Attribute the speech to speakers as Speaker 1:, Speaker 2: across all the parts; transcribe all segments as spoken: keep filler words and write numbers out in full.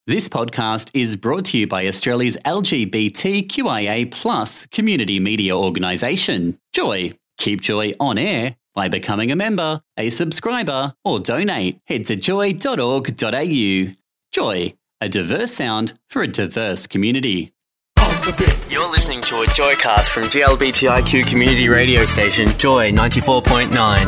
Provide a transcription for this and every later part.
Speaker 1: This podcast is brought to you by Australia's L G B T Q I A plus community media organisation, Joy. Keep Joy on air by becoming a member, a subscriber, or donate. Head to joy dot org dot a u. Joy, a diverse sound for a diverse community.
Speaker 2: You're listening to a Joycast from G L B T I Q community radio station, Joy ninety-four point nine.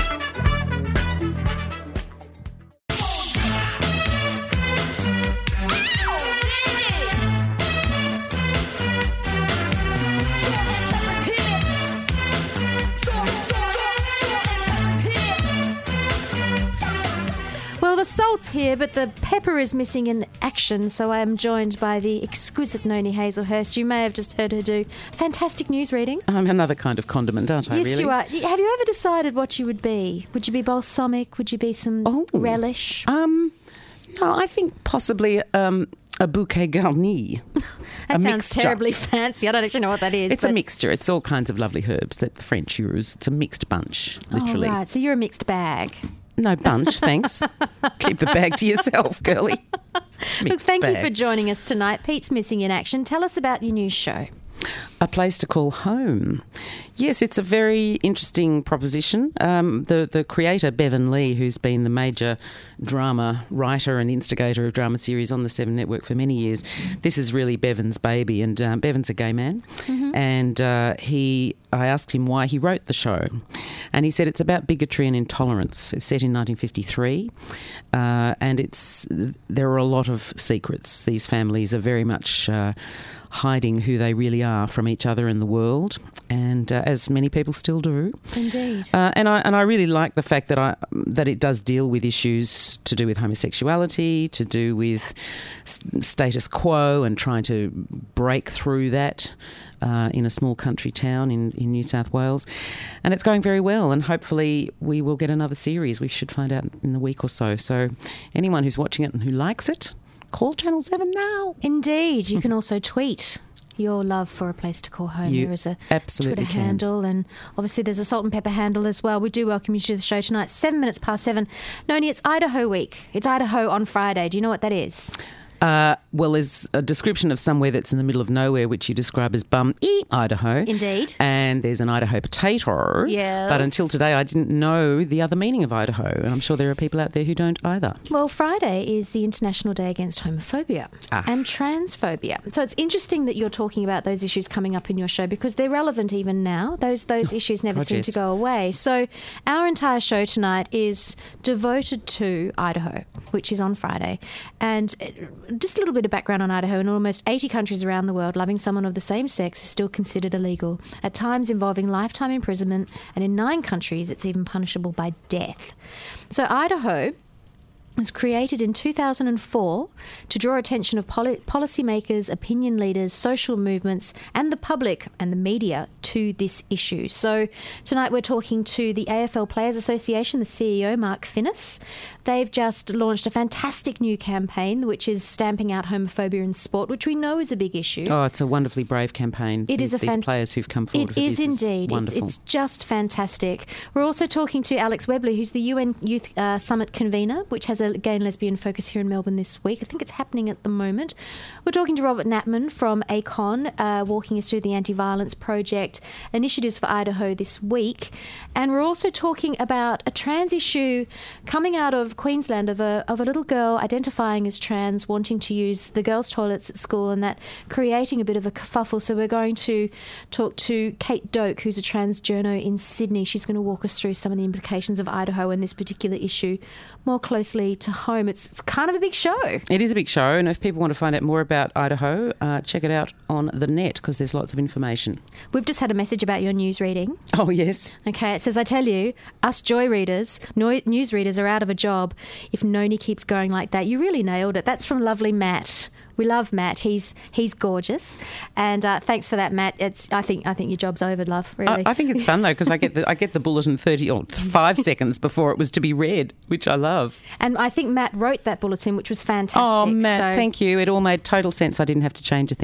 Speaker 3: Well, the salt's here, but the pepper is missing in action, so I am joined by the exquisite Noni Hazelhurst. You may have just heard her do fantastic news reading.
Speaker 4: I'm another kind of condiment, aren't I,
Speaker 3: yes,
Speaker 4: really?
Speaker 3: you are. Have you ever decided what you would be? Would you be balsamic? Would you be some
Speaker 4: Oh.
Speaker 3: relish?
Speaker 4: Um, no, I think possibly um, a bouquet garni.
Speaker 3: that
Speaker 4: a
Speaker 3: sounds
Speaker 4: mixture.
Speaker 3: terribly fancy. I don't actually know what that is.
Speaker 4: It's
Speaker 3: but...
Speaker 4: a mixture. It's all kinds of lovely herbs that the French use. It's a mixed bunch, literally.
Speaker 3: Oh, right. So you're a mixed bag.
Speaker 4: No bunch, thanks. Keep the bag to yourself, girlie.
Speaker 3: Look,
Speaker 4: Mixed
Speaker 3: thank you
Speaker 4: bag.
Speaker 3: for joining us tonight. Pete's missing in action. Tell us about your new show.
Speaker 4: A Place to Call Home. Yes, it's a very interesting proposition. Um, the, the creator, Bevan Lee, who's been the major drama writer and instigator of drama series on the Seven Network for many years, this is really Bevan's baby. And um, Bevan's a gay man. Mm-hmm. And uh, he, I asked him why he wrote the show. And he said it's about bigotry and intolerance. It's set in nineteen fifty-three. Uh, and it's there are a lot of secrets. These families are very much... Uh, hiding who they really are from each other in the world, and uh, as many people still do.
Speaker 3: Indeed.
Speaker 4: Uh, and I and I really like the fact that I that it does deal with issues to do with homosexuality, to do with s- status quo, and trying to break through that. Uh, in a small country town in, in New South Wales. And it's going very well, and hopefully we will get another series. We should find out in the week or so. So anyone who's watching it and who likes it, call Channel seven now.
Speaker 3: Indeed. You can also tweet your love for A Place to Call Home.
Speaker 4: You
Speaker 3: there is a
Speaker 4: absolutely
Speaker 3: Twitter
Speaker 4: can.
Speaker 3: handle, and obviously there's a Salt and Pepper handle as well. We do welcome you to the show tonight, seven minutes past seven. Noni, it's Idaho week. It's Idaho on Friday. Do you know what that is?
Speaker 4: Uh, well, there's a description of somewhere that's in the middle of nowhere, which you describe as bum e Idaho.
Speaker 3: Indeed.
Speaker 4: And there's an Idaho potato.
Speaker 3: Yes.
Speaker 4: But until today, I didn't know the other meaning of Idaho. And I'm sure there are people out there who don't either.
Speaker 3: Well, Friday is the International Day Against Homophobia
Speaker 4: Ah.
Speaker 3: and Transphobia. So it's interesting that you're talking about those issues coming up in your show because they're relevant even now. Those those issues never
Speaker 4: God,
Speaker 3: seem
Speaker 4: yes.
Speaker 3: to go away. So our entire show tonight is devoted to Idaho, which is on Friday. And just a little bit of background on Idaho. In almost eighty countries around the world, loving someone of the same sex is still considered illegal, at times involving lifetime imprisonment, and in nine countries it's even punishable by death. So Idaho was created in two thousand four to draw attention of poli- policymakers, opinion leaders, social movements and the public and the media to this issue. So tonight we're talking to the A F L Players Association, the C E O, Mark Finnis. They've just launched a fantastic new campaign which is stamping out homophobia in sport, which we know is a big issue.
Speaker 4: Oh, it's a wonderfully brave campaign.
Speaker 3: It is a
Speaker 4: These
Speaker 3: fan-
Speaker 4: players who've come forward
Speaker 3: It
Speaker 4: for
Speaker 3: is
Speaker 4: this
Speaker 3: indeed. It's,
Speaker 4: wonderful.
Speaker 3: it's just fantastic. We're also talking to Alex Webley, who's the U N Youth uh, Summit convener, which has a gay and lesbian focus here in Melbourne this week. I think it's happening at the moment. We're talking to Robert Natman from A C O N, uh, walking us through the Anti-Violence Project initiatives for Idaho this week. And we're also talking about a trans issue coming out of Queensland of a, of a little girl identifying as trans, wanting to use the girls' toilets at school, and that creating a bit of a kerfuffle. So we're going to talk to Kate Doak, who's a trans journo in Sydney. She's going to walk us through some of the implications of Idaho and this particular issue more closely to home. It's, it's kind of a big show.
Speaker 4: It is a big show, and if people want to find out more about Idaho, uh, check it out on the net because there's lots of information.
Speaker 3: We've just had a message about your news reading.
Speaker 4: Oh, yes.
Speaker 3: Okay, it says, I tell you, us Joy readers, no, news readers are out of a job if Noni keeps going like that. You really nailed it. That's from lovely Matt. We love Matt. He's he's gorgeous, and uh, thanks for that, Matt. It's I think I think your job's over, love. Really,
Speaker 4: I, I think it's fun though because I get the I get the bulletin thirty or five seconds before it was to be read, which I love.
Speaker 3: And I think Matt wrote that bulletin, which was fantastic.
Speaker 4: Oh, Matt,
Speaker 3: so
Speaker 4: thank you. It all made total sense. I didn't have to change a thing.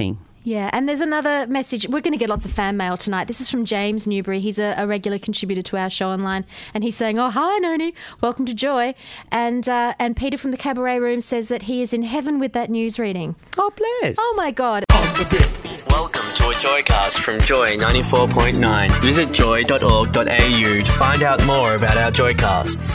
Speaker 3: Yeah, and there's another message. We're going to get lots of fan mail tonight. This is from James Newbury. He's a, a regular contributor to our show online, and he's saying, "Oh, hi, Noni. Welcome to Joy." And uh, and Peter from the Cabaret Room says that he is in heaven with that news reading.
Speaker 4: Oh, bless.
Speaker 3: Oh, my God.
Speaker 2: Welcome to a Joycast from Joy ninety-four point nine. Visit joy dot org dot a u to find out more about our Joycasts.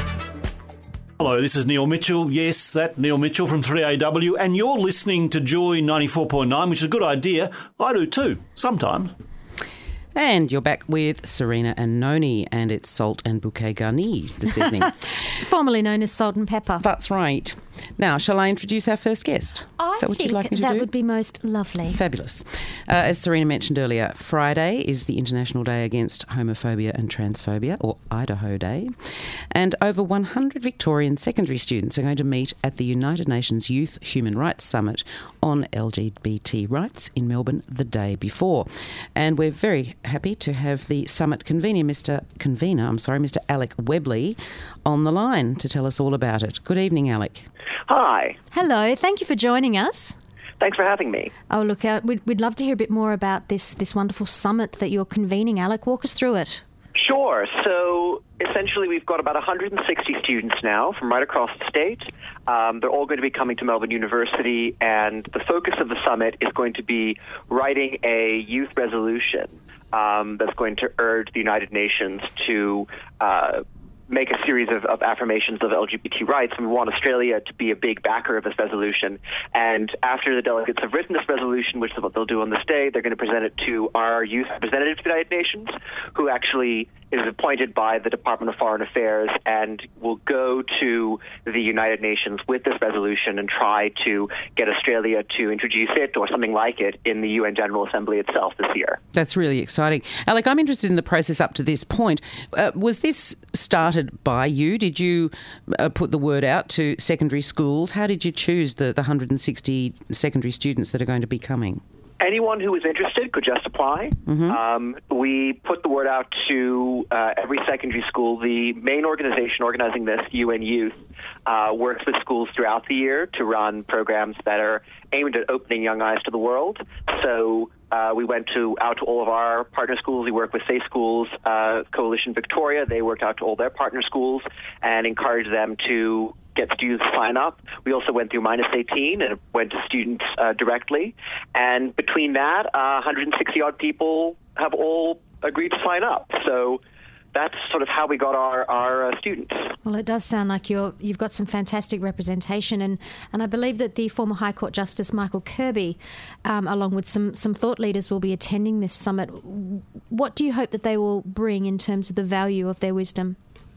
Speaker 5: Hello, this is Neil Mitchell. Yes, that Neil Mitchell from three A W, and you're listening to Joy ninety-four point nine, which is a good idea. I do too, sometimes.
Speaker 4: And you're back with Serena and Noni, and it's Salt and Bouquet Garni this evening.
Speaker 3: Formerly known as Salt and Pepper.
Speaker 4: That's right. Now, shall I introduce our first guest?
Speaker 3: I
Speaker 4: Is that what
Speaker 3: think
Speaker 4: you'd like me to
Speaker 3: that
Speaker 4: do?
Speaker 3: would be most lovely.
Speaker 4: Fabulous. Uh, as Serena mentioned earlier, Friday is the International Day Against Homophobia and Transphobia, or Idaho Day. And over one hundred Victorian secondary students are going to meet at the United Nations Youth Human Rights Summit on L G B T rights in Melbourne the day before. And we're very happy to have the summit convener, Mr. Convener, I'm sorry, Mr. Alec Webley, on the line to tell us all about it. Good evening, Alec.
Speaker 6: Hi.
Speaker 3: Hello. Thank you for joining us.
Speaker 6: Thanks for having me.
Speaker 3: Oh, look, uh, we'd, we'd love to hear a bit more about this, this wonderful summit that you're convening. Alec, walk us through it.
Speaker 6: Sure. So essentially we've got about one hundred sixty students now from right across the state. Um, they're all going to be coming to Melbourne University, and the focus of the summit is going to be writing a youth resolution um, that's going to urge the United Nations to uh, make a series of, of affirmations of L G B T rights, and we want Australia to be a big backer of this resolution. And after the delegates have written this resolution, which is what they'll do on this day, they're going to present it to our youth representative to the United Nations, who actually is appointed by the Department of Foreign Affairs and will go to the United Nations with this resolution and try to get Australia to introduce it or something like it in the U N General Assembly itself this year.
Speaker 4: That's really exciting. Alec, I'm interested in the process up to this point. Uh, was this started by you? Did you uh, put the word out to secondary schools? How did you choose the, the one hundred sixty secondary students that are going to be coming?
Speaker 6: Anyone who was interested could just apply. Mm-hmm. Um, we put the word out to uh, every secondary school. The main organization organizing this, U N Youth, uh, works with schools throughout the year to run programs that are aimed at opening young eyes to the world. So uh, we went to out to all of our partner schools. We work with Safe Schools uh, Coalition Victoria. They worked out to all their partner schools and encouraged them to get students to sign up. We also went through minus eighteen and went to students uh, directly. And between that, uh, one hundred sixty odd people have all agreed to sign up. So that's sort of how we got our, our uh, students.
Speaker 3: Well, it does sound like you're, you've got some fantastic representation, and, and I believe that the former High Court Justice Michael Kirby, um, along with some, some thought leaders, will be attending this summit. What do you hope that they will bring in terms of the value of their wisdom?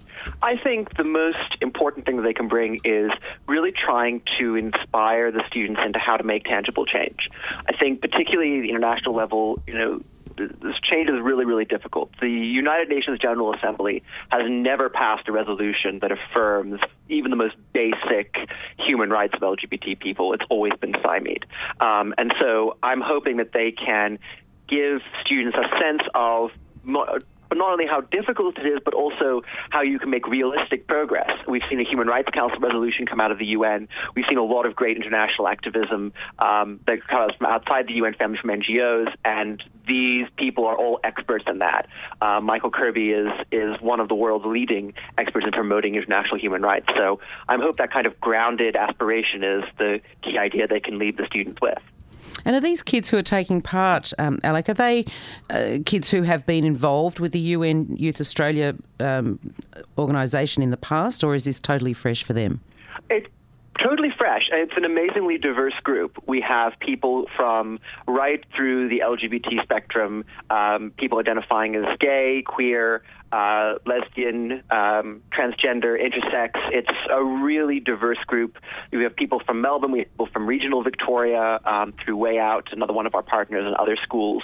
Speaker 6: I think the most important thing that they can bring is really trying to inspire the students into how to make tangible change. I think particularly at the international level, you know, this change is really, really difficult. The United Nations General Assembly has never passed a resolution that affirms even the most basic human rights of L G B T people. It's always been stymied. Um, and so I'm hoping that they can give students a sense of mo- but not only how difficult it is, but also how you can make realistic progress. We've seen a Human Rights Council resolution come out of the U N. We've seen a lot of great international activism um, that comes from outside the U N family, from N G Os, and these people are all experts in that. Uh, Michael Kirby is is one of the world's leading experts in promoting international human rights. So I hope that kind of grounded aspiration is the key idea they can leave the students with.
Speaker 4: And are these kids who are taking part, um, Alec, are they uh, kids who have been involved with the U N Youth Australia um, organisation in the past, or is this totally fresh for them?
Speaker 6: It's totally fresh. It's an amazingly diverse group. We have people from right through the L G B T spectrum, um, people identifying as gay, queer, uh, lesbian, um, transgender, intersex. It's a really diverse group. We have people from Melbourne, we have people from regional Victoria, um, through Way Out, another one of our partners, and other schools.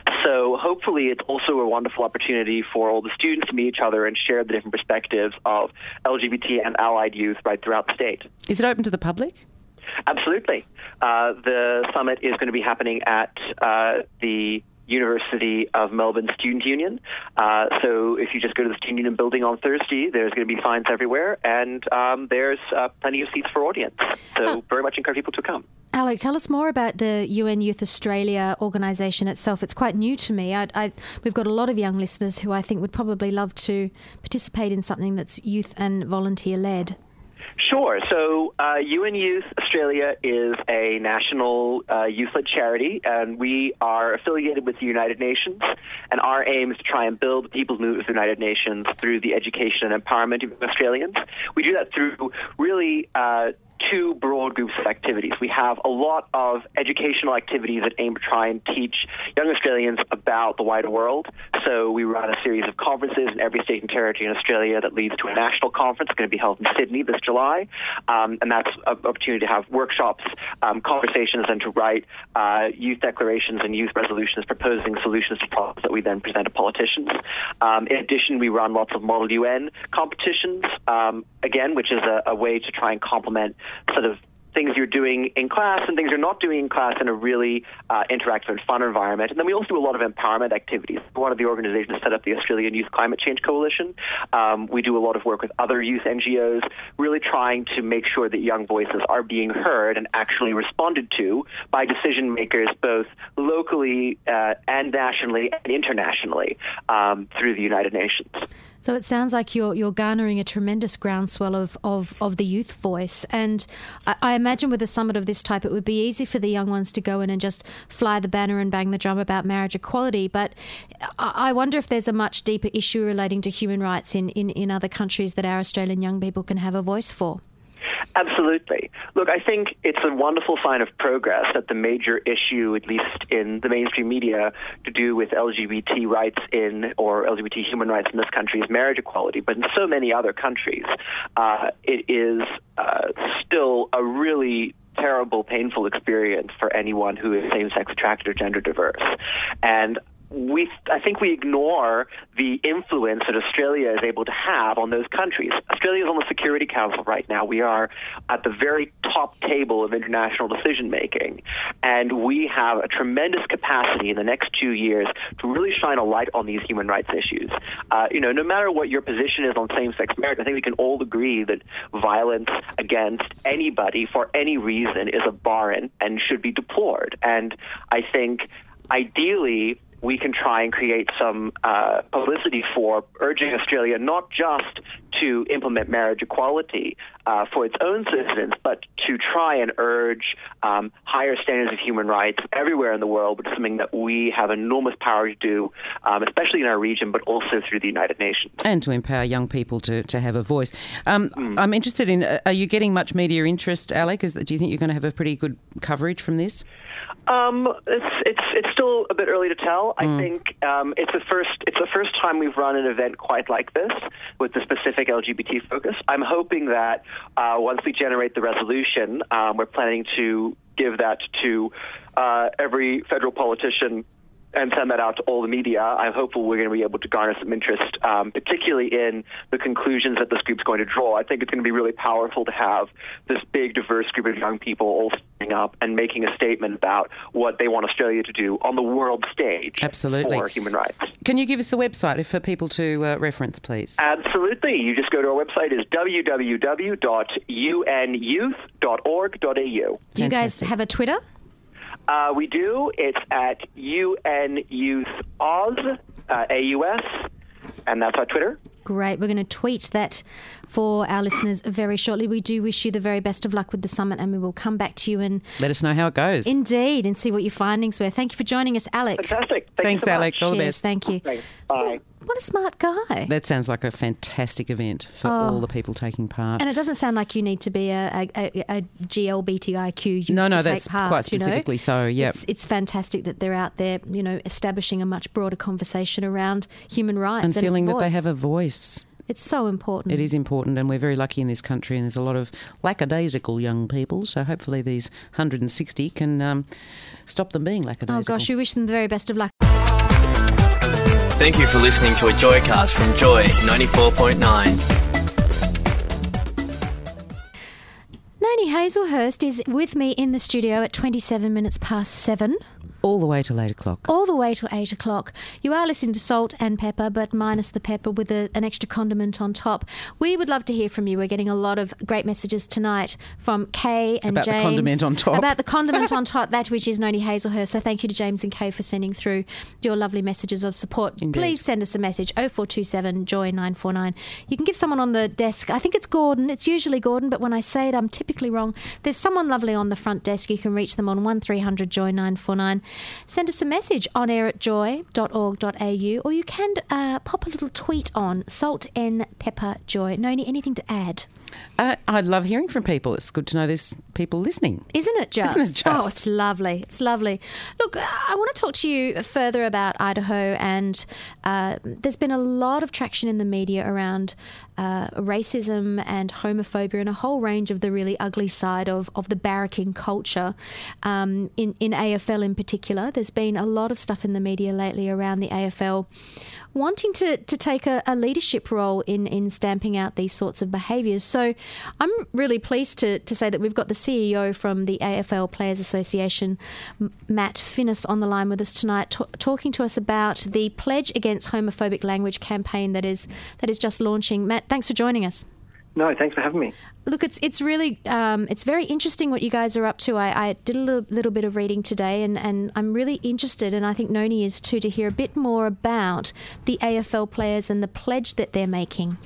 Speaker 6: So hopefully it's also a wonderful opportunity for all the students to meet each other and share the different perspectives of L G B T and allied youth right throughout the state.
Speaker 4: Is it open to the public?
Speaker 6: Absolutely. Uh, the summit is going to be happening at uh, the University of Melbourne Student Union. Uh, so if you just go to the Student Union building on Thursday, there's going to be signs everywhere, and um, there's uh, plenty of seats for audience. So
Speaker 3: oh.
Speaker 6: very much encourage people to come.
Speaker 3: Alec, tell us more about the U N Youth Australia organisation itself. It's quite new to me. I, I, we've got a lot of young listeners who I think would probably love to participate in something that's youth and volunteer-led.
Speaker 6: Sure. So uh, U N Youth Australia is a national uh, youth-led charity, and we are affiliated with the United Nations, and our aim is to try and build the people's movement of the United Nations through the education and empowerment of Australians. We do that through really uh, two broad groups of activities. We have a lot of educational activities that aim to try and teach young Australians about the wider world. So we run a series of conferences in every state and territory in Australia that leads to a national conference going to be held in Sydney this July. Um, and that's an opportunity to have workshops, um, conversations, and to write uh, youth declarations and youth resolutions proposing solutions to problems that we then present to politicians. Um, in addition, we run lots of Model U N competitions, um, again, which is a, a way to try and complement sort of things you're doing in class and things you're not doing in class in a really uh, interactive and fun environment. And then we also do a lot of empowerment activities. One of the organizations set up the Australian Youth Climate Change Coalition. Um, we do a lot of work with other youth N G Os, really trying to make sure that young voices are being heard and actually responded to by decision makers both locally uh, and nationally and internationally um, through the United Nations.
Speaker 3: So it sounds like you're you're garnering a tremendous groundswell of, of, of the youth voice. And I, I imagine with a summit of this type, it would be easy for the young ones to go in and just fly the banner and bang the drum about marriage equality. But I wonder if there's a much deeper issue relating to human rights in, in, in other countries that our Australian young people can have a voice for.
Speaker 6: Absolutely. Look, I think it's a wonderful sign of progress that the major issue, at least in the mainstream media, to do with L G B T rights in, or L G B T human rights in this country is marriage equality. But in so many other countries, uh, it is uh, still a really terrible, painful experience for anyone who is same-sex attracted or gender diverse. And We, I think we ignore the influence that Australia is able to have on those countries. Australia is on the Security Council right now. We are at the very top table of international decision-making, and we have a tremendous capacity in the next two years to really shine a light on these human rights issues. Uh, you know, no matter what your position is on same-sex marriage, I think we can all agree that violence against anybody for any reason is abhorrent and should be deplored. And I think, ideally, we can try and create some uh, publicity for urging Australia not just to implement marriage equality uh, for its own citizens, but to try and urge um, higher standards of human rights everywhere in the world, which is something that we have enormous power to do, um, especially in our region, but also through the United Nations. And
Speaker 4: to empower young people to, to have a voice. Um, mm. I'm interested in, uh, are you getting much media interest, Alec? Is, do you think you're going to have a pretty good coverage from this?
Speaker 6: Um, it's it's it's still a bit early to tell. I mm. think um, it's the first it's the first time we've run an event quite like this with the specific L G B T focus. I'm hoping that uh, once we generate the resolution, um, we're planning to give that to uh, every federal politician and send that out to all the media. I'm hopeful we're going to be able to garner some interest, um, particularly in the conclusions that this group's going to draw. I think it's going to be really powerful to have this big, diverse group of young people all standing up and making a statement about what they want Australia to do on the world stage.
Speaker 4: Absolutely.
Speaker 6: For human rights.
Speaker 4: Can you give us the website for people to uh, reference, please?
Speaker 6: Absolutely. You just go to our website. It's w w w dot u n youth dot org dot a u.
Speaker 3: Do you guys have a Twitter?
Speaker 6: Uh, we do. It's at U N Youth Oz, uh, A U S, and that's our Twitter.
Speaker 3: Great. We're going to tweet that for our listeners very shortly. We do wish you the very best of luck with the summit, and we will come back to you and
Speaker 4: let us know how it goes.
Speaker 3: Indeed, and see what your findings were. Thank you for joining us, Alec.
Speaker 6: Fantastic. Thank
Speaker 4: Thanks,
Speaker 6: you so
Speaker 4: Alec.
Speaker 6: much.
Speaker 4: All
Speaker 3: Cheers.
Speaker 4: the best.
Speaker 3: Thank you.
Speaker 6: Thanks. Bye.
Speaker 3: So, what a smart guy.
Speaker 4: That sounds like a fantastic event for
Speaker 3: oh.
Speaker 4: all the people taking part.
Speaker 3: And it doesn't sound like you need to be a, a, a, a G L B T I Q youth
Speaker 4: no, no,
Speaker 3: to
Speaker 4: that's
Speaker 3: take part,
Speaker 4: quite specifically
Speaker 3: you know?
Speaker 4: so, yeah.
Speaker 3: It's, it's fantastic that they're out there, you know, establishing a much broader conversation around human rights.
Speaker 4: And,
Speaker 3: and
Speaker 4: feeling
Speaker 3: its
Speaker 4: that
Speaker 3: voice.
Speaker 4: they have a voice.
Speaker 3: It's so important.
Speaker 4: It is important, and we're very lucky in this country, and there's a lot of lackadaisical young people, so hopefully these one hundred sixty can um, stop them being lackadaisical.
Speaker 3: Oh gosh, we wish them the very best of luck.
Speaker 2: Thank you for listening to a Joycast from Joy ninety-four point nine.
Speaker 3: Noni Hazelhurst is with me in the studio at twenty-seven minutes past seven.
Speaker 4: All the way till eight o'clock.
Speaker 3: All the way to eight o'clock. You are listening to Salt and Pepper, but minus the pepper with a, an extra condiment on top. We would love to hear from you. We're getting a lot of great messages tonight from Kay and
Speaker 4: about
Speaker 3: James.
Speaker 4: About the condiment on top.
Speaker 3: About the condiment on top, that which is Noni Hazelhurst. So thank you to James and Kay for sending through your lovely messages of support.
Speaker 4: Indeed.
Speaker 3: Please send us a message, oh four two seven, Joy nine four nine. You can give someone on the desk, I think it's Gordon, it's usually Gordon, but when I say it, I'm typically wrong. There's someone lovely on the front desk. You can reach them on one three hundred Joy nine four nine. Send us a message on air at joy dot org dot a u, or you can uh, pop a little tweet on Salt and Pepper Joy. Noni, anything to add?
Speaker 4: Uh, I love hearing from people. It's good to know there's people listening.
Speaker 3: Isn't it just?
Speaker 4: Isn't it just?
Speaker 3: Oh, it's lovely. It's lovely. Look, I want to talk to you further about Idaho, and uh, there's been a lot of traction in the media around uh, racism and homophobia and a whole range of the really ugly side of, of the barracking culture. Um, in, in A F L in particular, there's been a lot of stuff in the media lately around the A F L wanting to, to take a, a leadership role in, in stamping out these sorts of behaviours. So I'm really pleased to, to say that we've got the C E O from the A F L Players Association, Matt Finnis, on the line with us tonight, t- talking to us about the Pledge Against Homophobic Language campaign that is that is just launching. Matt, thanks for joining us.
Speaker 7: No, thanks for having me.
Speaker 3: Look, it's it's really um, it's very interesting what you guys are up to. I, I did a little, little bit of reading today, and, and I'm really interested, and I think Noni is too, to hear a bit more about the A F L players and the pledge that they're making.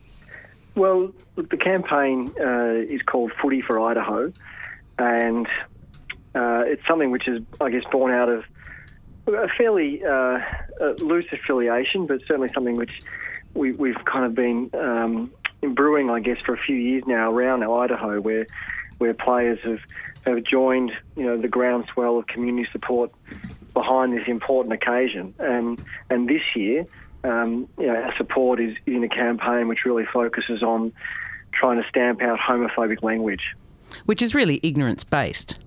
Speaker 7: Well, look, the campaign uh, is called Footy for Idaho, and uh, it's something which is, I guess, born out of a fairly uh, uh, loose affiliation, but certainly something which we, we've kind of been um, brewing, I guess, for a few years now around our Idaho, where where players have, have joined, you know, the groundswell of community support behind this important occasion. And and this year, um, you know, our support is in a campaign which really focuses on trying to stamp out homophobic language,
Speaker 4: which is really ignorance-based.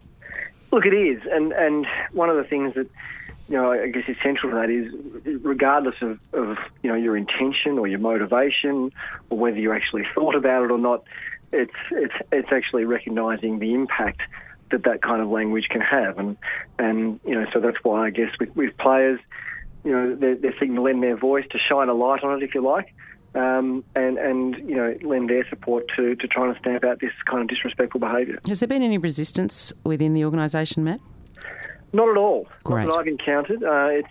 Speaker 7: Look, it is, and and one of the things that, you know, I guess is central to that is, regardless of, of, you know, your intention or your motivation, or whether you actually thought about it or not, it's it's it's actually recognising the impact that that kind of language can have, and and you know, so that's why I guess with, with players, you know, they're, they're seeking to lend their voice, to shine a light on it, if you like, um, and and you know, lend their support to to trying to stamp out this kind of disrespectful behaviour.
Speaker 4: Has there been any resistance within the organisation, Matt?
Speaker 7: Not at all.
Speaker 4: Great.
Speaker 7: Not that I've encountered. Uh, it's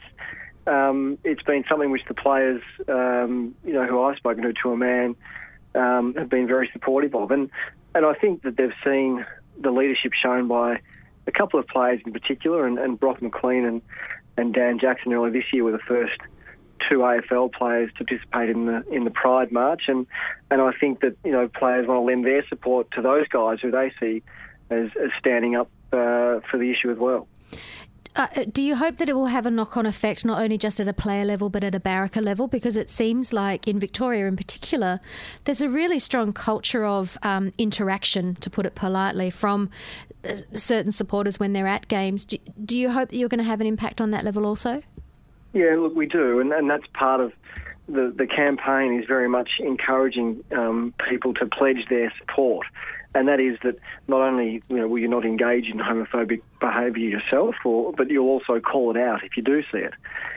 Speaker 7: um, it's been something which the players, um, you know, who I've spoken to, to a man, um, have been very supportive of, and and I think that they've seen the leadership shown by a couple of players in particular, and, and Brock McLean and, and Dan Jackson earlier this year were the first two A F L players to participate in the in the Pride March, and and I think that, you know, players want to lend their support to those guys who they see as, as standing up uh, for the issue as well.
Speaker 3: Uh, do you hope that it will have a knock-on effect, not only just at a player level but at a barracker level? Because it seems like in Victoria in particular, there's a really strong culture of um, interaction, to put it politely, from certain supporters when they're at games. Do, do you hope that you're going to have an impact on that level also?
Speaker 7: Yeah, look, we do, and, and that's part of the, the campaign, is very much encouraging um, people to pledge their support. And that is that not only, you know, will you not engage in homophobic behaviour yourself, or, but you'll also call it out if you do see it.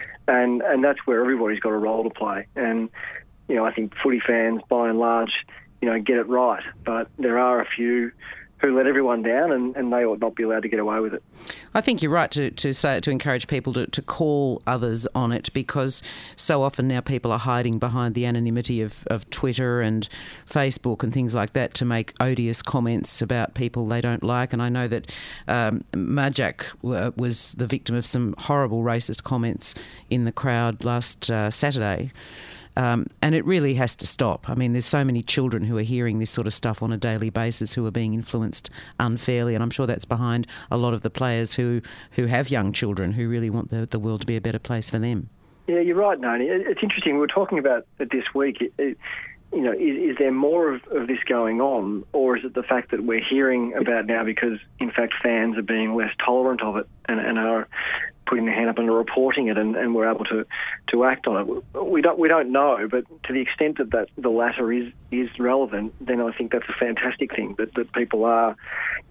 Speaker 7: And and that's where everybody's got a role to play. And, you know, I think footy fans, by and large, you know, get it right. But there are a few who let everyone down, and, and they ought not be allowed to get away with it.
Speaker 4: I think you're right to, to say to encourage people to, to call others on it, because so often now people are hiding behind the anonymity of, of Twitter and Facebook and things like that to make odious comments about people they don't like. And I know that um, Majak w- was the victim of some horrible racist comments in the crowd last uh, Saturday. Um, and it really has to stop. I mean, there's so many children who are hearing this sort of stuff on a daily basis who are being influenced unfairly, and I'm sure that's behind a lot of the players who, who have young children who really want the, the world to be a better place for them.
Speaker 7: Yeah, you're right, Noni. It's interesting. We were talking about it this week. It, it, you know, is, is there more of, of this going on, or is it the fact that we're hearing about now because, in fact, fans are being less tolerant of it and, and are putting their hand up and reporting it, and, and we're able to, to act on it? We don't we don't know, but to the extent that, that the latter is is relevant, then I think that's a fantastic thing, that, that people are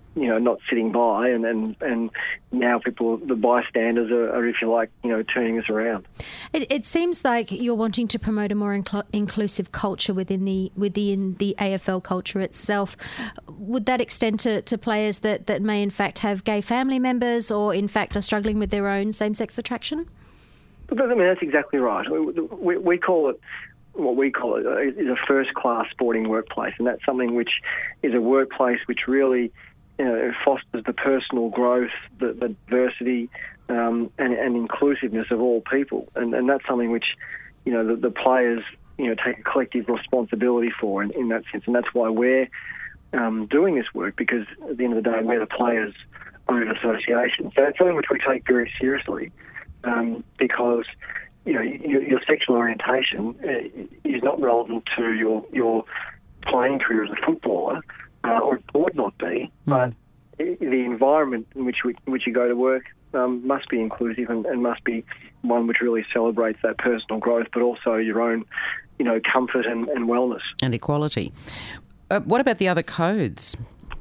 Speaker 7: you know, not sitting by, and, and, and now people, the bystanders are, are, if you like, you know, turning us around.
Speaker 3: It, it seems like you're wanting to promote a more incl- inclusive culture within the within the A F L culture itself. Would that extend to, to players that, that may in fact have gay family members, or in fact are struggling with their own same-sex attraction?
Speaker 7: I mean, that's exactly right. We, we, we call it, what we call it, is a first-class sporting workplace, and that's something which is a workplace which really, you know, fosters the personal growth, the, the diversity, um, and, and inclusiveness of all people, and, and that's something which, you know, the, the players, you know, take a collective responsibility for in, in that sense, and that's why we're um, doing this work, because at the end of the day, we're the players' own association. So it's something which we take very seriously. Um, because you know your, your sexual orientation is not relevant to your your playing career as a footballer, uh, or it ought not be. Mm. But the environment in which we, in which you go to work um, must be inclusive and, and must be one which really celebrates that personal growth, but also your own, you know, comfort and, and wellness
Speaker 4: and equality. Uh, what about the other codes?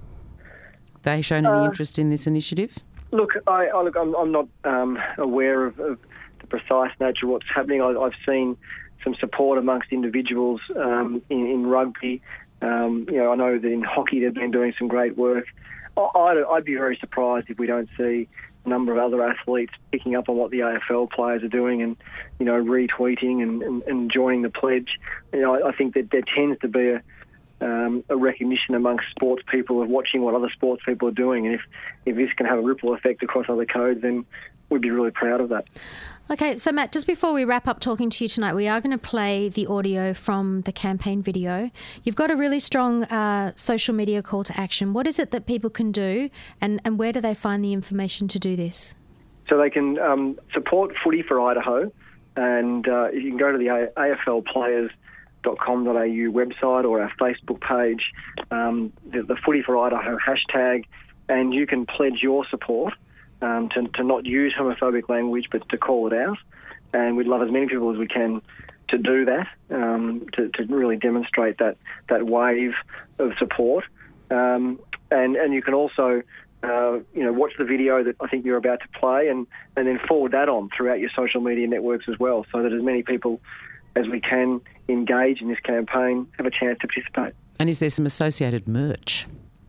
Speaker 4: They shown any uh, interest in this initiative?
Speaker 7: Look, I, I look, I'm, I'm not um, aware of, of the precise nature of what's happening. I, I've seen some support amongst individuals um, in, in rugby. Um, you know, I know that in hockey they've been doing some great work. I, I'd, I'd be very surprised if we don't see a number of other athletes picking up on what the A F L players are doing and, you know, retweeting and, and, and joining the pledge. You know, I, I think that there tends to be a Um, a recognition amongst sports people of watching what other sports people are doing, and if, if this can have a ripple effect across other codes, then we'd be really proud of that.
Speaker 3: Okay, so Matt, just before we wrap up talking to you tonight, we are going to play the audio from the campaign video. You've got a really strong uh, social media call to action. What is it that people can do, and, and where do they find the information to do this?
Speaker 7: So they can um, support Footy for Idaho, and uh, you can go to the A F L players dot com dot a u website or our Facebook page, um, the, the Footy for Idaho hashtag, and you can pledge your support um, to, to not use homophobic language but to call it out. And we'd love as many people as we can to do that, um, to, to really demonstrate that, that wave of support. Um, and, and you can also uh, you know, watch the video that I think you're about to play and, and then forward that on throughout your social media networks as well, so that as many people as we can engage in this campaign, have a chance to participate.
Speaker 4: And is there some associated merch?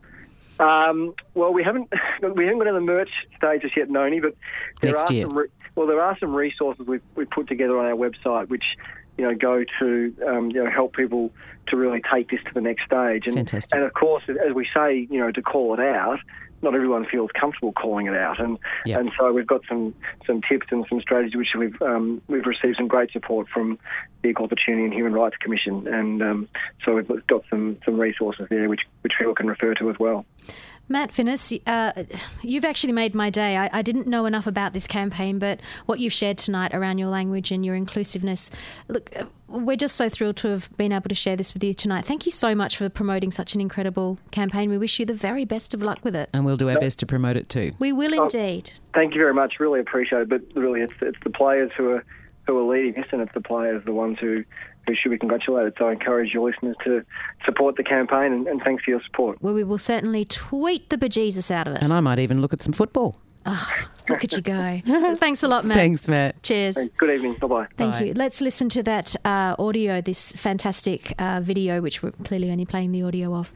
Speaker 7: Um, well, we haven't we haven't got to the merch stage just yet, Noni, but there
Speaker 4: Next
Speaker 7: are
Speaker 4: year.
Speaker 7: some re- well, there are some resources we've we've put together on our website, which you know go to um, you know help people to really take this to the next stage. And,
Speaker 4: Fantastic.
Speaker 7: And of course, as we say, you know, to call it out, not everyone feels comfortable calling it out, and
Speaker 4: yep.
Speaker 7: and so we've got some, some tips and some strategies which we've um, we've received some great support from the Equal Opportunity and Human Rights Commission, and um, so we've got some, some resources there which which people can refer to as well.
Speaker 3: Matt Finnis, uh, you've actually made my day. I, I didn't know enough about this campaign, but what you've shared tonight around your language and your inclusiveness, look, we're just so thrilled to have been able to share this with you tonight. Thank you so much for promoting such an incredible campaign. We wish you the very best of luck with it.
Speaker 4: And we'll do our best to promote it too.
Speaker 3: We will indeed.
Speaker 7: Oh, thank you very much. Really appreciate it. But really, it's it's the players who are who are leading this, and it's the players the ones who, who should be congratulated. So I encourage your listeners to support the campaign, and, and thanks for your support.
Speaker 3: Well, we will certainly tweet the bejesus out of it.
Speaker 4: And I might even look at some football.
Speaker 3: Oh, look at you go. Thanks a lot, Matt.
Speaker 4: Thanks, Matt.
Speaker 3: Cheers.
Speaker 7: Thanks. Good evening. Bye-bye.
Speaker 3: Thank
Speaker 4: Bye.
Speaker 3: you. Let's listen to that uh, audio, this fantastic uh, video, which we're clearly only playing the audio of.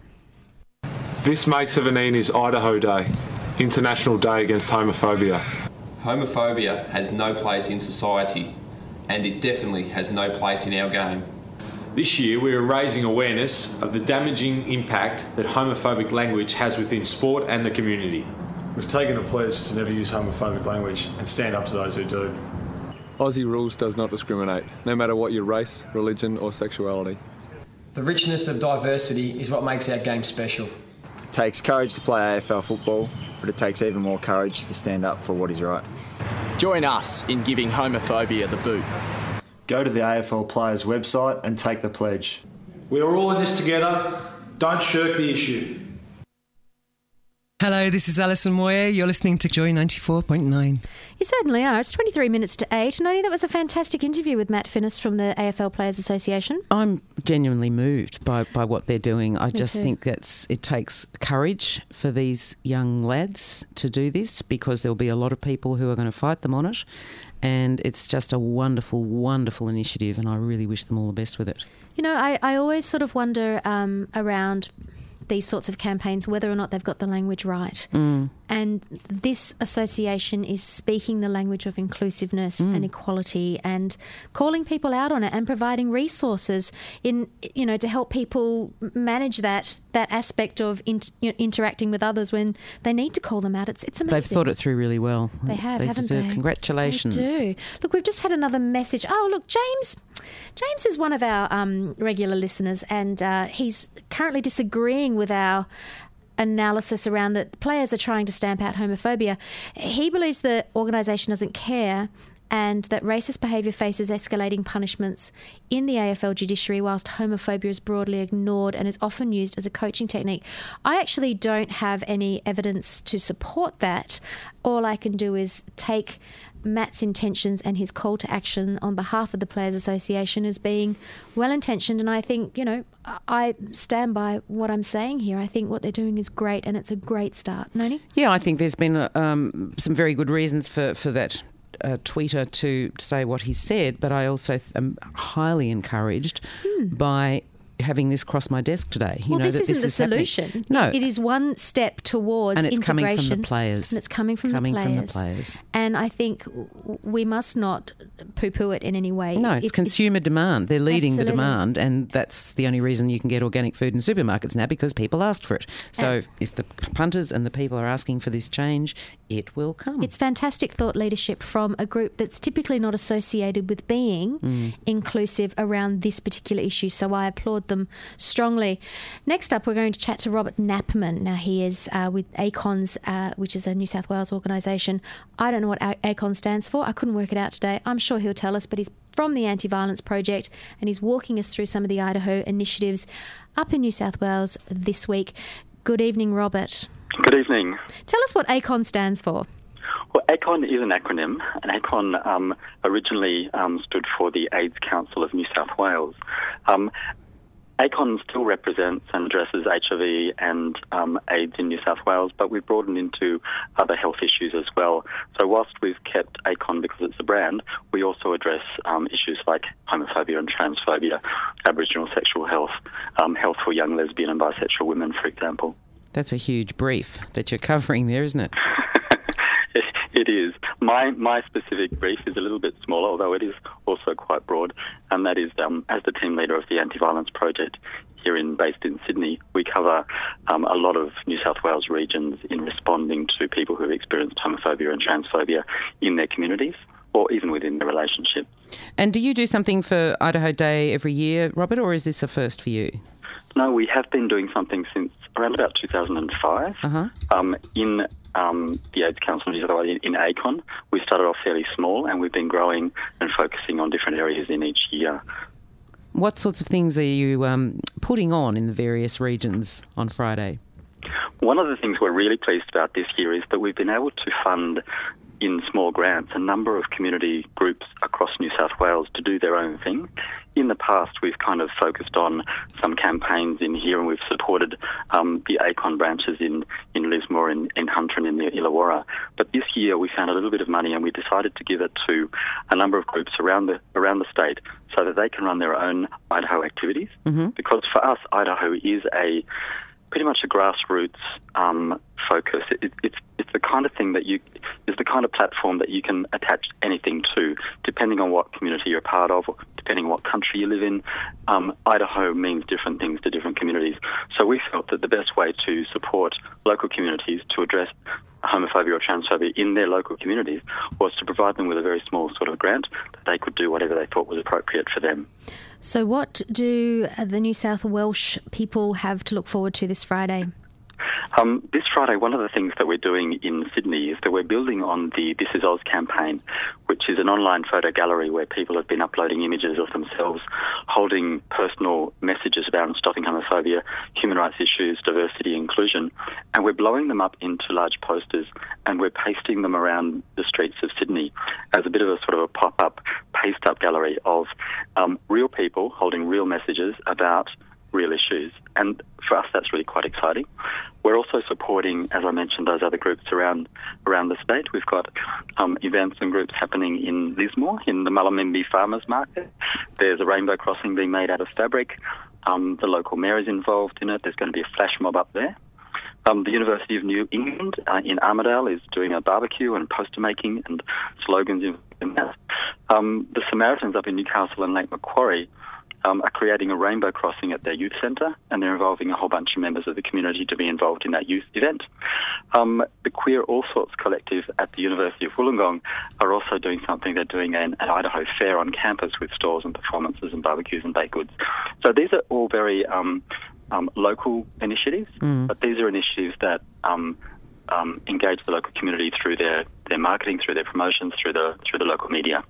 Speaker 8: This May seventeenth is Idaho Day, International Day Against Homophobia.
Speaker 9: Homophobia has no place in society, and it definitely has no place in our game.
Speaker 8: This year we are raising awareness of the damaging impact that homophobic language has within sport and the community.
Speaker 10: We've taken a pledge to never use homophobic language and stand up to those who do.
Speaker 11: Aussie Rules does not discriminate, no matter what your race, religion or sexuality.
Speaker 12: The richness of diversity is what makes our game special.
Speaker 13: It takes courage to play A F L football, but it takes even more courage to stand up for what is right.
Speaker 2: Join us in giving homophobia the boot.
Speaker 10: Go to the A F L Players website and take the pledge.
Speaker 14: We are all in this together. Don't shirk the issue. Hello, this is Alison Moyer. You're listening to Joy ninety-four point nine.
Speaker 3: You certainly are. It's twenty-three minutes to eight. Noni, that was a fantastic interview with Matt Finnis from the A F L Players Association.
Speaker 4: I'm genuinely moved by, by what they're doing. I
Speaker 3: Me
Speaker 4: just
Speaker 3: too.
Speaker 4: think that's it takes courage for these young lads to do this, because there'll be a lot of people who are going to fight them on it. And it's just a wonderful, wonderful initiative, and I really wish them all the best with it.
Speaker 3: You know, I, I always sort of wonder um, around these sorts of campaigns whether or not they've got the language right.
Speaker 4: Mm.
Speaker 3: And this association is speaking the language of inclusiveness
Speaker 4: Mm.
Speaker 3: and equality, and calling people out on it, and providing resources in, you know, to help people manage that that aspect of in, you know, interacting with others when they need to call them out. It's it's amazing.
Speaker 4: They've thought it through really well.
Speaker 3: They have,
Speaker 4: they
Speaker 3: haven't
Speaker 4: deserve
Speaker 3: they?
Speaker 4: congratulations.
Speaker 3: They do. Look, we've just had another message. Oh, look, James. James is one of our um, regular listeners, and uh, he's currently disagreeing with our analysis around that players are trying to stamp out homophobia. He believes the organisation doesn't care, and that racist behaviour faces escalating punishments in the A F L judiciary, whilst homophobia is broadly ignored and is often used as a coaching technique. I actually don't have any evidence to support that. All I can do is take Matt's intentions and his call to action on behalf of the Players Association as being well-intentioned, and I think, you know, I stand by what I'm saying here. I think what they're doing is great, and it's a great start. Noni?
Speaker 4: Yeah, I think there's been um, some very good reasons for, for that uh, tweeter to, to say what he said, but I also am highly encouraged
Speaker 3: Hmm.
Speaker 4: by having this cross my desk today. You
Speaker 3: Well,
Speaker 4: know,
Speaker 3: this
Speaker 4: that
Speaker 3: isn't the
Speaker 4: is happening.
Speaker 3: solution.
Speaker 4: No.
Speaker 3: It is one step towards
Speaker 4: And it's coming
Speaker 3: integration.
Speaker 4: from the players.
Speaker 3: And it's coming from
Speaker 4: Coming
Speaker 3: the
Speaker 4: from
Speaker 3: players.
Speaker 4: the players.
Speaker 3: And I think w- we must not poo-poo it in any way.
Speaker 4: No, it's, consumer demand. They're leading
Speaker 3: Absolutely.
Speaker 4: the demand, and that's the only reason you can get organic food in supermarkets now, because people asked for it. So
Speaker 3: And-
Speaker 4: if the punters and the people are asking for this change, it will come.
Speaker 3: It's fantastic thought leadership from a group that's typically not associated with being
Speaker 4: Mm.
Speaker 3: inclusive around this particular issue. So I applaud them strongly. Next up, we're going to chat to Robert Knapman. Now, he is uh, with ACONS, uh, which is a New South Wales organisation. I don't know what A- ACON stands for. I couldn't work it out today. I'm sure he'll tell us, but he's from the Anti-Violence Project, and he's walking us through some of the Idaho initiatives up in New South Wales this week. Good evening, Robert.
Speaker 15: Good evening.
Speaker 3: Tell us what ACON stands for.
Speaker 15: Well, ACON is an acronym, and ACON um, originally um, stood for the AIDS Council of New South Wales. Um, ACON still represents and addresses H I V and um, AIDS in New South Wales, but we've broadened into other health issues as well. So whilst we've kept ACON because it's a brand, we also address um, issues like homophobia and transphobia, Aboriginal sexual health, um, health for young lesbian and bisexual women, for example.
Speaker 4: That's a huge brief that you're covering there, isn't it?
Speaker 15: It is. My my specific brief is a little bit smaller, although it is also quite broad, and that is um, as the team leader of the Anti-Violence Project here in based in Sydney, we cover um, a lot of New South Wales regions in responding to people who have experienced homophobia and transphobia in their communities or even within their relationship.
Speaker 4: And do you do something for Idaho Day every year, Robert, or is this a first for you?
Speaker 15: No, we have been doing something since around about two thousand five.
Speaker 4: Uh-huh.
Speaker 15: Um, in um, the AIDS Council of New South Wales, in ACON, we started off fairly small, and we've been growing and focusing on different areas in each year.
Speaker 4: What sorts of things are you um, putting on in the various regions on Friday?
Speaker 15: One of the things we're really pleased about this year is that we've been able to fund in small grants a number of community groups across New South Wales to do their own thing. In the past, we've kind of focused on some campaigns in here, and we've supported um, the ACON branches in, in Lismore, in, in Hunter and in the Illawarra. But this year we found a little bit of money, and we decided to give it to a number of groups around the around the state so that they can run their own Idaho activities.
Speaker 4: Mm-hmm.
Speaker 15: Because for us, Idaho is a pretty much a grassroots um, focus. It, it's it's the kind of thing that you is the kind of platform that you can attach anything to, depending on what community you're a part of, or depending on what country you live in. Um, Idaho means different things to different communities. So we felt that the best way to support local communities to address homophobia or transphobia in their local communities was to provide them with a very small sort of grant that they could do whatever they thought was appropriate for them.
Speaker 3: So what do the New South Welsh people have to look forward to this Friday?
Speaker 15: Um, this Friday, one of the things that we're doing in Sydney is that we're building on the This Is Oz campaign, which is an online photo gallery where people have been uploading images of themselves holding personal messages about stopping homophobia, human rights issues, diversity, inclusion, and we're blowing them up into large posters and we're pasting them around the streets of Sydney as a bit of a sort of a pop-up, paste-up gallery of um, real people holding real messages about real issues. And for us, that's really quite exciting. We're also supporting, as I mentioned, those other groups around around the state. We've got um, events and groups happening in Lismore, in the Mullumbimby Farmers Market. There's a rainbow crossing being made out of fabric. Um, the local mayor is involved in it. There's going to be a flash mob up there. Um, the University of New England uh, in Armidale is doing a barbecue and poster making and slogans in, in that. Um, the Samaritans up in Newcastle and Lake Macquarie um, are creating a rainbow crossing at their youth centre, and they're involving a whole bunch of members of the community to be involved in that youth event. Um, the Queer All Sorts Collective at the University of Wollongong are also doing something. They're doing an, an Idaho fair on campus with stalls and performances and barbecues and baked goods. So these are all very Um, Um, local initiatives, mm. but these are initiatives that um, um, engage the local community through their, their marketing, through their promotions, through the through the local media.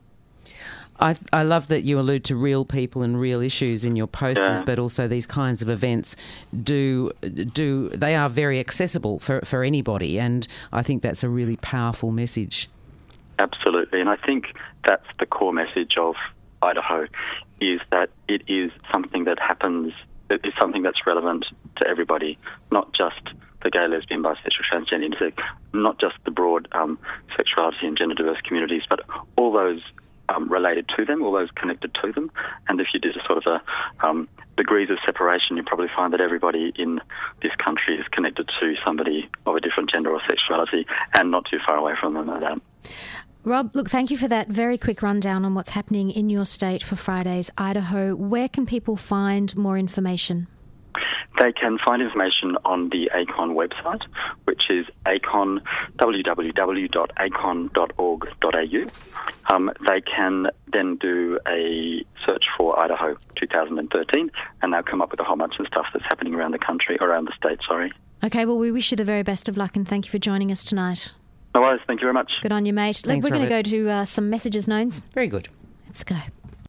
Speaker 4: I, I love that you allude to real people and real issues in your posters,
Speaker 15: Yeah.
Speaker 4: but also these kinds of events do do they are very accessible for, for anybody, and I think that's a really powerful message.
Speaker 15: Absolutely, and I think that's the core message of Idaho, is that it is something that happens. It's something that's relevant to everybody, not just the gay, lesbian, bisexual, transgender, intersex, not just the broad um, sexuality and gender diverse communities, but all those um, related to them, all those connected to them. And if you did a sort of a um, degrees of separation, you probably find that everybody in this country is connected to somebody of a different gender or sexuality, and not too far away from them at that.
Speaker 3: Rob, look, thank you for that very quick rundown on what's happening in your state for Friday's Idaho. Where can people find more information?
Speaker 15: They can find information on the A C O N website, which is acon, w w w dot acon dot org dot a u. Um, they can then do a search for Idaho twenty thirteen, and they'll come up with a whole bunch of stuff that's happening around the country, around the state, sorry.
Speaker 3: Okay, well, we wish you the very best of luck, and thank you for joining us tonight.
Speaker 15: No worries, thank you very much.
Speaker 3: Good on you, mate. Look,
Speaker 4: Thanks,
Speaker 3: we're going to
Speaker 4: Robert.
Speaker 3: go to uh, some messages, Knowns.
Speaker 4: Very good.
Speaker 3: Let's go.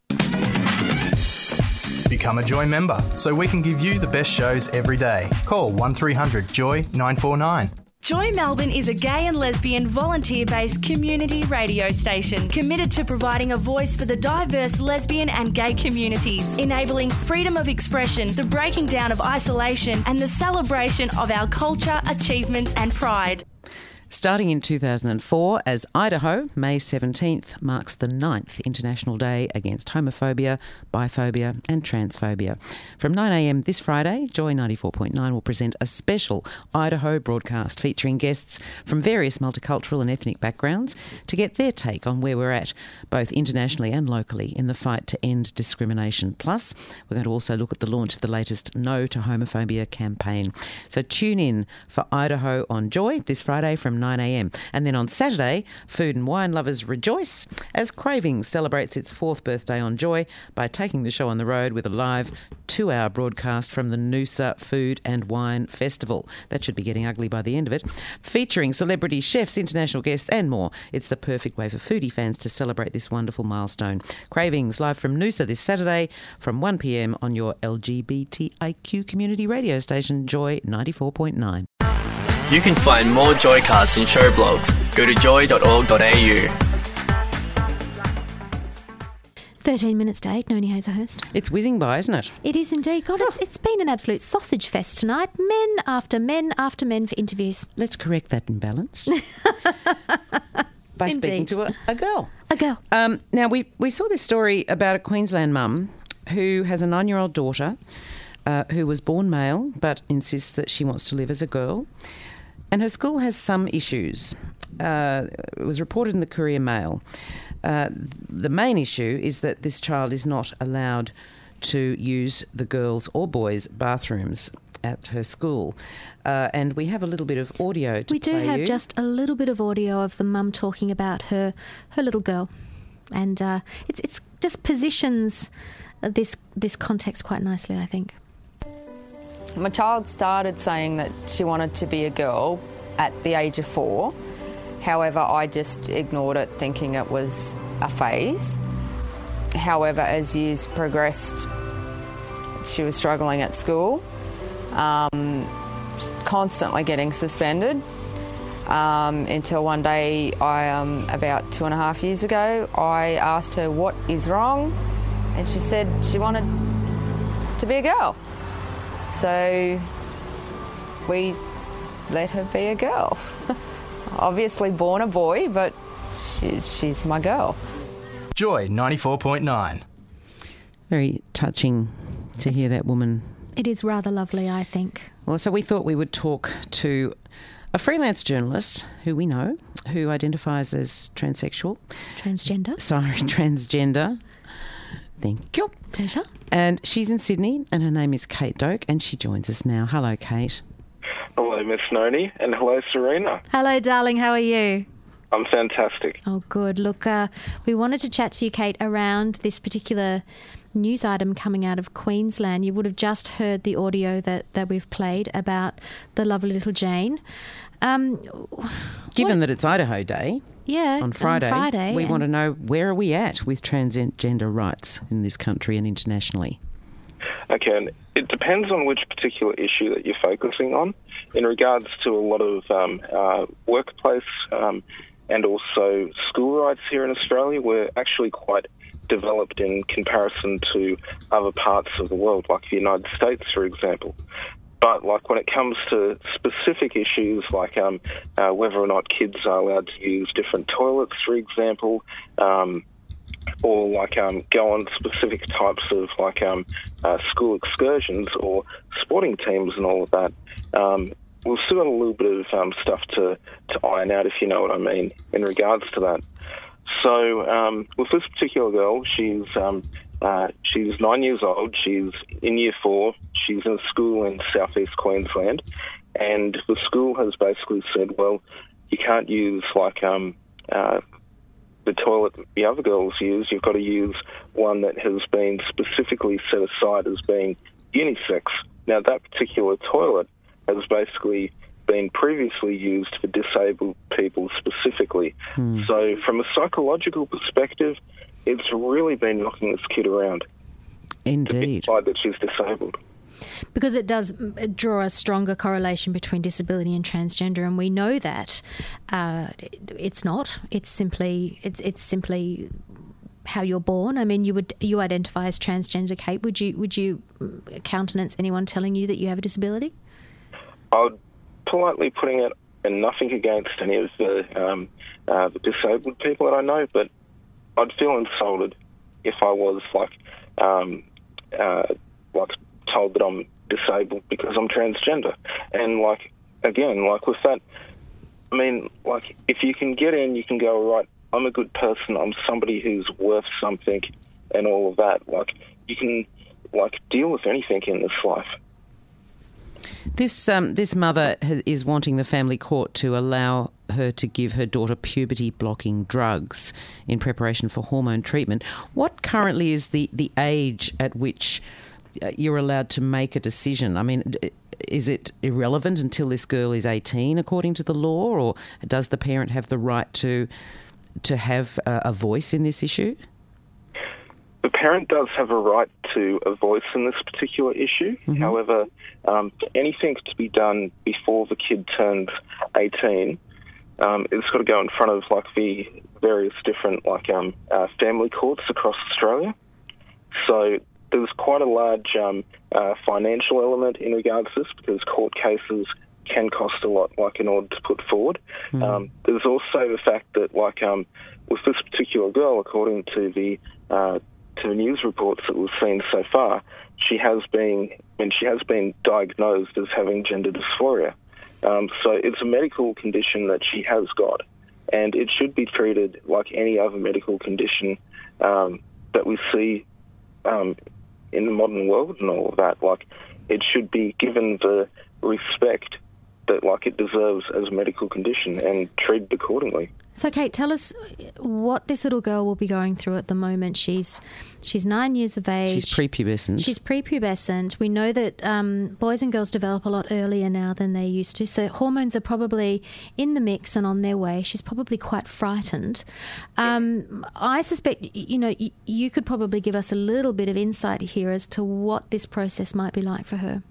Speaker 16: Become a Joy member so we can give you the best shows every day. Call one three hundred joy nine four nine.
Speaker 17: Joy Melbourne is a gay and lesbian volunteer-based community radio station committed to providing a voice for the diverse lesbian and gay communities, enabling freedom of expression, the breaking down of isolation, and the celebration of our culture, achievements and pride.
Speaker 4: Starting in two thousand four, as Idaho, May seventeenth marks the ninth International Day Against Homophobia, Biphobia and Transphobia. From nine a m this Friday, Joy ninety-four point nine will present a special Idaho broadcast featuring guests from various multicultural and ethnic backgrounds to get their take on where we're at, both internationally and locally, in the fight to end discrimination. Plus, we're going to also look at the launch of the latest No to Homophobia campaign. So tune in for Idaho on Joy this Friday from nine a m. And then on Saturday, food and wine lovers rejoice as Cravings celebrates its fourth birthday on Joy by taking the show on the road with a live two-hour broadcast from the Noosa Food and Wine Festival. That should be getting ugly by the end of it. Featuring celebrity chefs, international guests and more. It's the perfect way for foodie fans to celebrate this wonderful milestone. Cravings live from Noosa this Saturday from one p m on your L G B T I Q community radio station, Joy ninety-four point nine.
Speaker 2: You can find more Joycasts and show blogs. Go to joy dot org dot a u.
Speaker 3: thirteen minutes to eight, Noni Hazlehurst.
Speaker 4: It's whizzing by, isn't it?
Speaker 3: It is indeed. God, it's, it's been an absolute sausage fest tonight. Men after men after men for interviews.
Speaker 4: Let's correct that imbalance. By
Speaker 3: Indeed.
Speaker 4: speaking to a, a girl.
Speaker 3: A girl.
Speaker 4: Um, now, we, we saw this story about a Queensland mum who has a nine-year-old daughter uh, who was born male but insists that she wants to live as a girl. And her school has some issues. Uh, it was reported in the Courier Mail. Uh, the main issue is that this child is not allowed to use the girls' or boys' bathrooms at her school. Uh, and we have a little bit of audio to
Speaker 3: We do
Speaker 4: play
Speaker 3: have
Speaker 4: you.
Speaker 3: just a little bit of audio of the mum talking about her her little girl. And uh, it's it's just positions this this context quite nicely, I think.
Speaker 18: My child started saying that she wanted to be a girl at the age of four. However, I just ignored it, thinking it was a phase. However, as years progressed, she was struggling at school, um, constantly getting suspended, um, until one day, I, um, about two and a half years ago, I asked her what is wrong, and she said she wanted to be a girl. So we let her be a girl. Obviously born a boy, but she, she's my girl.
Speaker 16: Joy ninety-four point nine.
Speaker 4: Very touching to hear that woman.
Speaker 3: It is rather lovely, I think.
Speaker 4: Well, so we thought we would talk to a freelance journalist who we know, who identifies as transsexual.
Speaker 3: Transgender.
Speaker 4: Sorry, transgender. Thank you.
Speaker 3: Pleasure.
Speaker 4: And she's in Sydney, and her name is Kate Doak, and she joins us now. Hello, Kate.
Speaker 19: Hello, Miss Noni, and hello, Serena.
Speaker 3: Hello, darling. How are you?
Speaker 19: I'm fantastic.
Speaker 3: Oh, good. Look, uh, we wanted to chat to you, Kate, around this particular news item coming out of Queensland. You would have just heard the audio that, that we've played about the lovely little Jane. Um,
Speaker 4: Given
Speaker 3: what,
Speaker 4: that it's Idaho Day,
Speaker 3: yeah,
Speaker 4: on Friday,
Speaker 3: on Friday
Speaker 4: we want to know, where are we at with transgender rights in this country and internationally?
Speaker 19: Okay, and it depends on which particular issue that you're focusing on. In regards to a lot of um, uh, workplace um, and also school rights here in Australia, we're actually quite developed in comparison to other parts of the world, like the United States, for example. But like when it comes to specific issues like um, uh, whether or not kids are allowed to use different toilets, for example, um, or like um, go on specific types of like um, uh, school excursions or sporting teams and all of that, um, we've still got a little bit of um, stuff to, to iron out, if you know what I mean, in regards to that. So um, with this particular girl, she's um, uh, she's nine years old. She's in year four. She's in a school in southeast Queensland, and the school has basically said, well, you can't use like um, uh, the toilet the other girls use. You've got to use one that has been specifically set aside as being unisex. Now, that particular toilet has basically been previously used for disabled people specifically. Hmm. So from a psychological perspective, it's really been knocking this kid around.
Speaker 4: Indeed.
Speaker 19: Despite that she's disabled.
Speaker 3: Because it does draw a stronger correlation between disability and transgender, and we know that uh, it's not. It's simply it's it's simply how you're born. I mean, you would you identify as transgender, Kate. Would you would you countenance anyone telling you that you have a disability?
Speaker 19: I would politely putting it, and nothing against any of the um, uh, the disabled people that I know, but I'd feel insulted if I was like um, uh, like. told that I'm disabled because I'm transgender. And like, again, like with that, I mean, like if you can get in, you can go, all right, I'm a good person, I'm somebody who's worth something and all of that. Like you can like deal with anything in this life.
Speaker 4: This um, this mother has, is wanting the family court to allow her to give her daughter puberty-blocking drugs in preparation for hormone treatment. What currently is the, the age at which you're allowed to make a decision? I mean, is it irrelevant until this girl is eighteen, according to the law, or does the parent have the right to to have a, a voice in this issue?
Speaker 19: The parent does have a right to a voice in this particular issue. Mm-hmm. However, um, for anything to be done before the kid turns eighteen, um, it's got to go in front of like the various different like um, uh, family courts across Australia. So there's quite a large um, uh, financial element in regards to this because court cases can cost a lot, like in order to put forward. Mm. Um, there's also the fact that, like, um, with this particular girl, according to the uh, to the news reports that we've seen so far, she has been, and she has been diagnosed as having gender dysphoria. Um, so it's a medical condition that she has got, and it should be treated like any other medical condition um, that we see um, in the modern world and all of that. Like, it should be given the respect that like it deserves as a medical condition and treated accordingly.
Speaker 3: So, Kate, tell us what this little girl will be going through at the moment. She's she's nine years of age.
Speaker 4: She's prepubescent.
Speaker 3: She's prepubescent. We know that um, boys and girls develop a lot earlier now than they used to. So hormones are probably in the mix and on their way. She's probably quite frightened. Um, I suspect, you know, y- you could probably give us a little bit of insight here as to what this process might be like for her.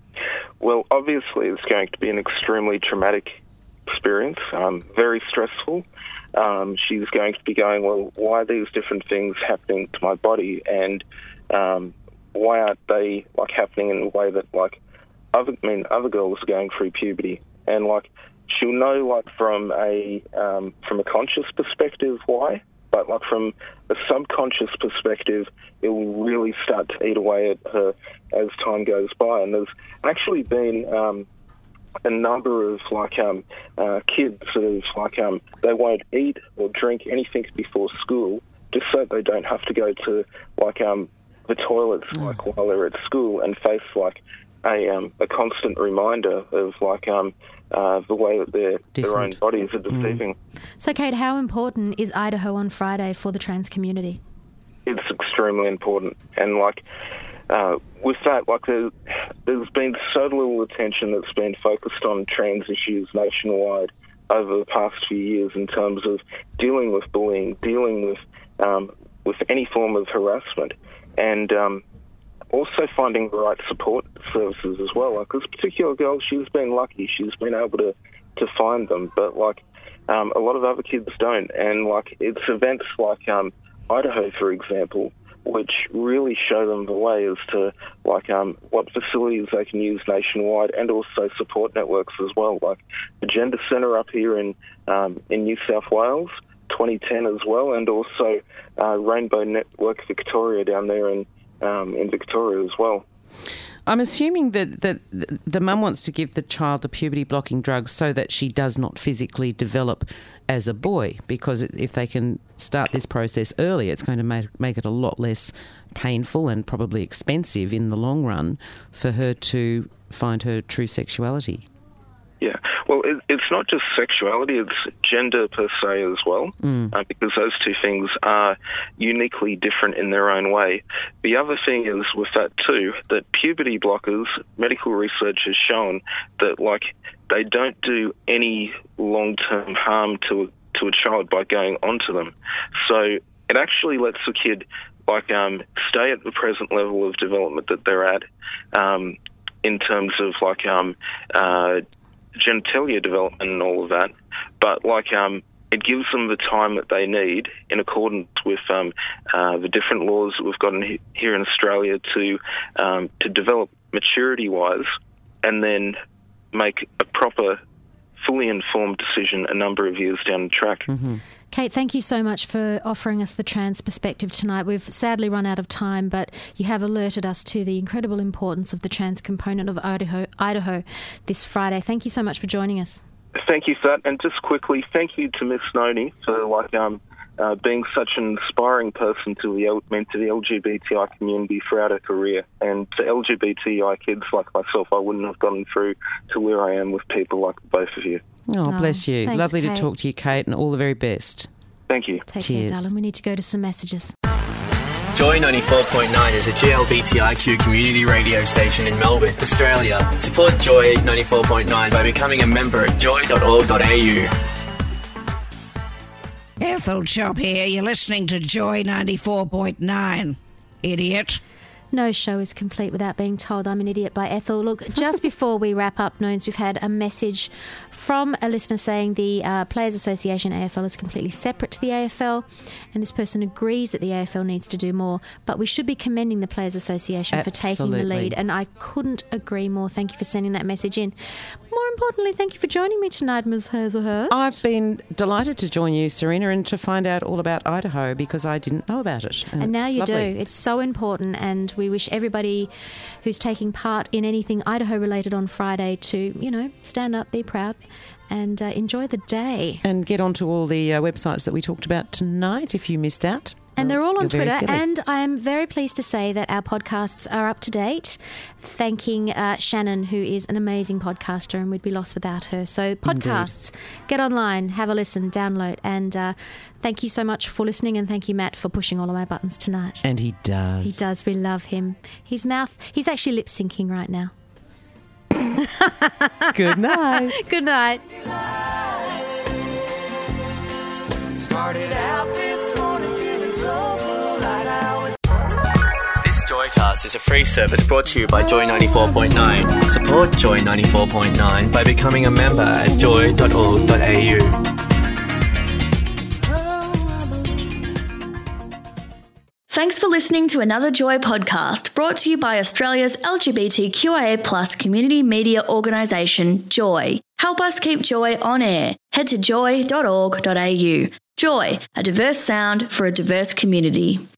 Speaker 19: Well, obviously, it's going to be an extremely traumatic experience, um, very stressful. Um, she's going to be going, well, why are these different things happening to my body, and um, why aren't they like happening in a way that like other, I mean, other girls are going through puberty, and like she'll know like from a um, from a conscious perspective why, but like from a subconscious perspective, it will really start to eat away at her as time goes by. And there's actually been um, a number of like um, uh, kids that have like um, they won't eat or drink anything before school just so they don't have to go to like um, the toilets like while they're at school and face like a um, a constant reminder of like um, uh, the way that their their own bodies are deceiving.
Speaker 3: Mm. So, Kate, how important is Idaho on Friday for the trans community?
Speaker 19: It's extremely important, and like. Uh, with that, like there, there's been so little attention that's been focused on trans issues nationwide over the past few years in terms of dealing with bullying, dealing with um, with any form of harassment, and um, also finding the right support services as well. Like this particular girl, she's been lucky; she's been able to, to find them, but like um, a lot of other kids don't. And like it's events like um, Idaho, for example, which really show them the way as to like um, what facilities they can use nationwide, and also support networks as well, like the Gender Centre up here in um, in New South Wales, twenty ten as well, and also uh, Rainbow Network Victoria down there in um, in Victoria as well.
Speaker 4: I'm assuming that, that the mum wants to give the child the puberty-blocking drugs so that she does not physically develop as a boy, because if they can start this process early, it's going to make, make it a lot less painful and probably expensive in the long run for her to find her true sexuality.
Speaker 19: Yeah, well, it, it's not just sexuality, it's gender per se as well,
Speaker 4: mm.
Speaker 19: uh, because those two things are uniquely different in their own way. The other thing is with that too, that puberty blockers, medical research has shown that like they don't do any long-term harm to, to a child by going onto them. So it actually lets the kid like um, stay at the present level of development that they're at um, in terms of like um, uh, genitalia development and all of that, but like um, it gives them the time that they need in accordance with um, uh, the different laws that we've got in, here in Australia to um, to develop maturity-wise, and then make a proper, fully informed decision a number of years down the track.
Speaker 4: Mm-hmm.
Speaker 3: Kate, thank you so much for offering us the trans perspective tonight. We've sadly run out of time, but you have alerted us to the incredible importance of the trans component of Idaho, Idaho this Friday. Thank you so much for joining us.
Speaker 19: Thank you for that. And just quickly, thank you to Miss Noni for like um, uh, being such an inspiring person to the, L- to the L G B T I community throughout her career. And to L G B T I kids like myself, I wouldn't have gotten through to where I am with people like both of you.
Speaker 4: Oh, oh bless you.
Speaker 3: Thanks,
Speaker 4: Lovely
Speaker 3: Kate.
Speaker 4: to talk to you, Kate, and all the very best.
Speaker 19: Thank you.
Speaker 3: Take
Speaker 4: Cheers.
Speaker 3: care, darling. We need to go to some messages.
Speaker 2: Joy ninety-four point nine is a G L B T I Q community radio station in Melbourne, Australia. Support Joy ninety-four point nine by becoming a member at joy dot org dot a u.
Speaker 20: Ethel Chop here. You're listening to Joy ninety-four point nine. Idiot.
Speaker 3: No show is complete without being told I'm an idiot by Ethel. Look, just before we wrap up, Nones, we've had a message from a listener saying the uh, Players Association A F L is completely separate to the A F L, and this person agrees that the A F L needs to do more, but we should be commending the Players Association
Speaker 4: Absolutely.
Speaker 3: for taking the lead, and I couldn't agree more. Thank you for sending that message in. More importantly, thank you for joining me tonight, Miz Hazelhurst.
Speaker 4: I've been delighted to join you, Serena, and to find out all about Idaho because I didn't know about it. And,
Speaker 3: And now
Speaker 4: it's
Speaker 3: you
Speaker 4: lovely.
Speaker 3: do. It's so important, and we wish everybody who's taking part in anything Idaho related on Friday to, you know, stand up, be proud, and uh, enjoy the day.
Speaker 4: And get onto all the uh, websites that we talked about tonight if you missed out.
Speaker 3: And they're all on
Speaker 4: You're very
Speaker 3: Twitter,
Speaker 4: silly.
Speaker 3: and I'm very pleased to say that our podcasts are up to date, thanking uh, Shannon, who is an amazing podcaster, and we'd be lost without her. So podcasts, get online, have a listen, download, and uh, thank you so much for listening, and thank you, Matt, for pushing all of my buttons tonight.
Speaker 4: And he does.
Speaker 3: He does. We love him. His mouth, he's actually lip syncing right now.
Speaker 4: Good night.
Speaker 3: Good night.
Speaker 21: Started out this morning feeling so full like I was.
Speaker 2: This Joycast is a free service brought to you by Joy ninety-four point nine. Support Joy ninety-four point nine by becoming a member at joy dot org dot a u.
Speaker 17: Thanks for listening to another Joy podcast brought to you by Australia's L G B T Q I A plus community media organisation, Joy. Help us keep Joy on air. Head to joy dot org dot a u. Joy, a diverse sound for a diverse community.